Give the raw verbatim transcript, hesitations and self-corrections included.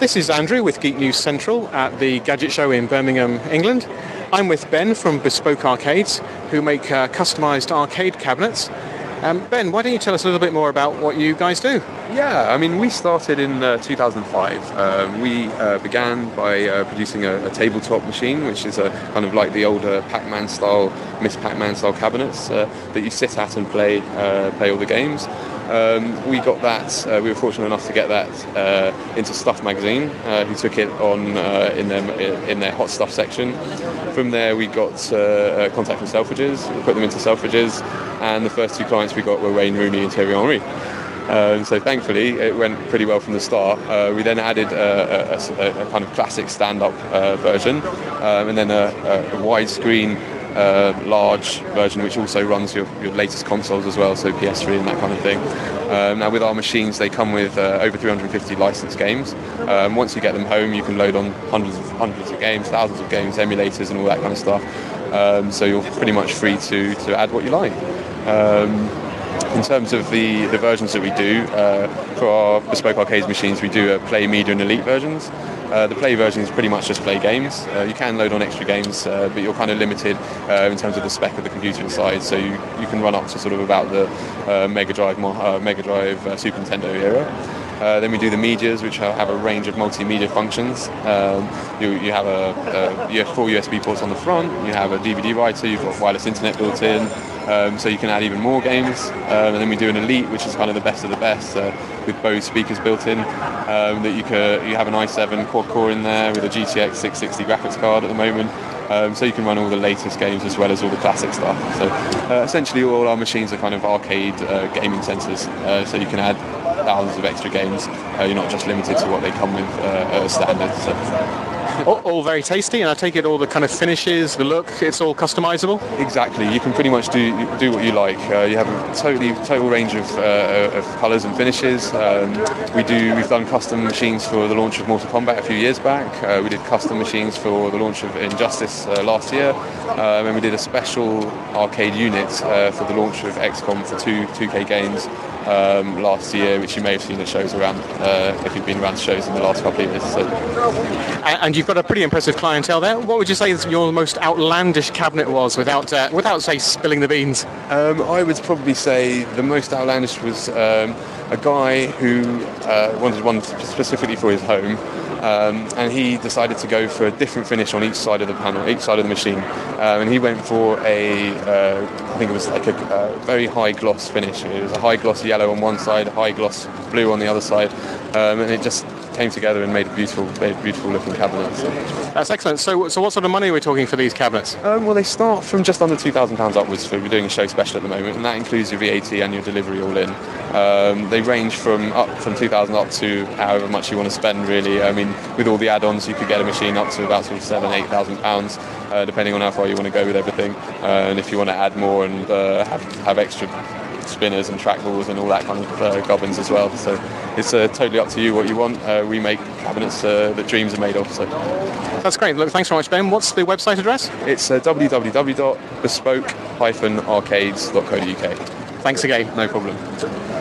this is Andrew with Geek News Central at the Gadget Show in Birmingham, England. I'm with Ben from Bespoke Arcades, who make uh, customised arcade cabinets. Um, Ben, why don't you tell us a little bit more about what you guys do? Yeah, I mean, we started in uh, two thousand five. Um, we uh, began by uh, producing a, a tabletop machine, which is a kind of like the older Pac-Man style, Miss Pac-Man style cabinets uh, that you sit at and play uh, play all the games. Um, we got that. Uh, we were fortunate enough to get that uh, into Stuff magazine, uh, who took it on uh, in their in their hot stuff section. From there, we got uh, contact from Selfridges. We put them into Selfridges, and the first two clients we got were Wayne Rooney and Thierry Henry. Um, so thankfully, it went pretty well from the start. Uh, we then added a, a, a kind of classic stand-up uh, version, um, and then a, a widescreen. Uh, large version which also runs your, your latest consoles as well, so P S three and that kind of thing. Um, now with our machines, they come with uh, over three hundred fifty licensed games. Um, once you get them home, you can load on hundreds of hundreds of games, thousands of games, emulators and all that kind of stuff. Um, so you're pretty much free to, to add what you like. Um, In terms of the, the versions that we do, uh, for our Bespoke Arcades machines, we do uh, Play, Media and Elite versions. Uh, the Play version is pretty much just play games. Uh, you can load on extra games, uh, but you're kind of limited uh, in terms of the spec of the computer inside, so you, you can run up to sort of about the uh, Mega Drive, uh, Mega Drive uh, Super Nintendo era. Uh, then we do the medias, which have a range of multimedia functions. Um, you, you have a, a you have four U S B ports on the front. You have a D V D writer. You've got wireless internet built in, um, so you can add even more games. Um, and then we do an Elite, which is kind of the best of the best, uh, with Bose speakers built in. Um, that you can you have an i seven quad core in there with a G T X six sixty graphics card at the moment. Um, so you can run all the latest games as well as all the classic stuff. So uh, essentially all our machines are kind of arcade uh, gaming centres, uh, so you can add thousands of extra games. Uh, you're not just limited to what they come with uh, as standard. So. All, all very tasty, and I take it all the kind of finishes, the look, it's all customizable? Exactly, you can pretty much do do what you like. Uh, you have a totally total range of, uh, of colours and finishes. Um, we do, we've done custom machines for the launch of Mortal Kombat a few years back. Uh, we did custom machines for the launch of Injustice uh, last year. Um, and we did a special arcade unit uh, for the launch of X COM for two 2K games um, last year, which you may have seen at shows around, uh, if you've been around shows in the last couple of years. So. And you've got a pretty impressive clientele there. What would you say your most outlandish cabinet was, without, uh, without say, spilling the beans? Um, I would probably say the most outlandish was um, a guy who uh, wanted one specifically for his home. Um, and he decided to go for a different finish on each side of the panel, each side of the machine. Um, and he went for a, uh, I think it was like a, a very high gloss finish. It was a high gloss yellow on one side, high gloss blue on the other side, um, and it just came together and made a beautiful, made a beautiful looking cabinet. So. That's excellent. So, so what sort of money are we talking for these cabinets? Um, well, they start from just under two thousand pounds upwards. For we're doing a show special at the moment, and that includes your V A T and your delivery all in. Um, they range from up from two thousand up to however much you want to spend. Really, I mean, with all the add-ons, you could get a machine up to about sort of seven, eight thousand pounds, uh, depending on how far you want to go with everything. Uh, and if you want to add more and uh, have have extra spinners and trackballs and all that kind of uh, gubbins as well. So it's uh, totally up to you what you want. Uh, we make cabinets uh, that dreams are made of. So that's great. Look, thanks very much, Ben. What's the website address? It's uh, w w w dot bespoke dash arcades dot co dot u k. Thanks again. No problem.